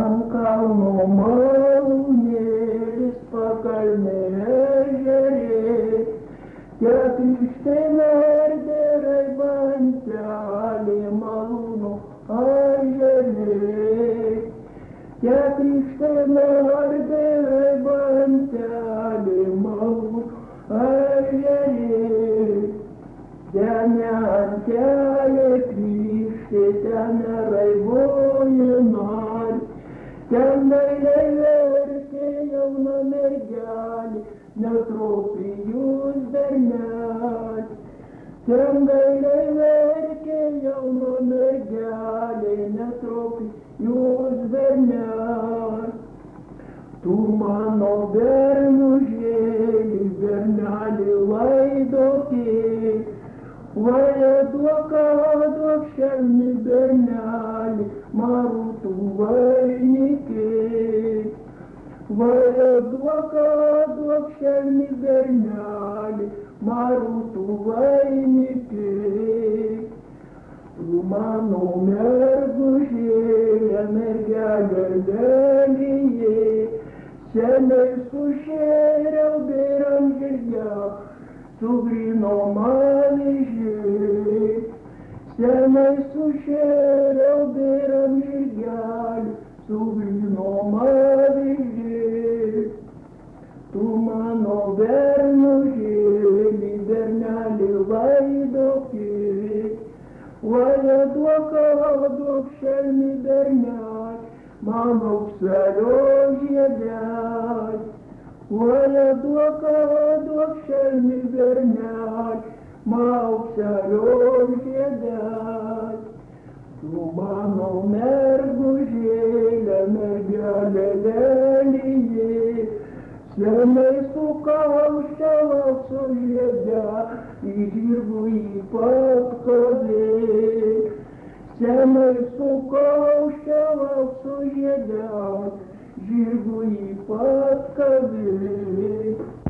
Ant kalno malūnėlis pakalnė ežerė, te krikšte verdė raibantelė malūno ežerė. Te krikšte verdė raibantelė malūno ežerė. Ten antelė krikštė, ten raiboja narį, ten meiliai verkė jauna mergelė, netropijus bernelė. Ten meiliai verkė jauna mergelė, netropijus bernelė. Tu mano bernužėli, bernelį laidokė, vaja duok šelmi bernelį, marutų vainikė. Vaja duok šelmi bernelį, marutų vainikė. Tu mano mergužėlė, mergelė lelyje, seniai sušėriau bėram žirgę, sugrino avižė. Seniai sušėriau bėram žirgelį, sugrino avižė. Tu mano bernužėli, bernelį laidokė, vaja duok šelmi bernelį, man aukselio žiedelį. Vaja duok šelmi bernelį, man aukselio žiedelį. Tu mano mergužėlė, mergelė lelyje, seniai sukauščiau aukso žiedę, į žirgų įpatkabė. Seniai sukauščiau aukso žiedę, žirgų įpatkabė.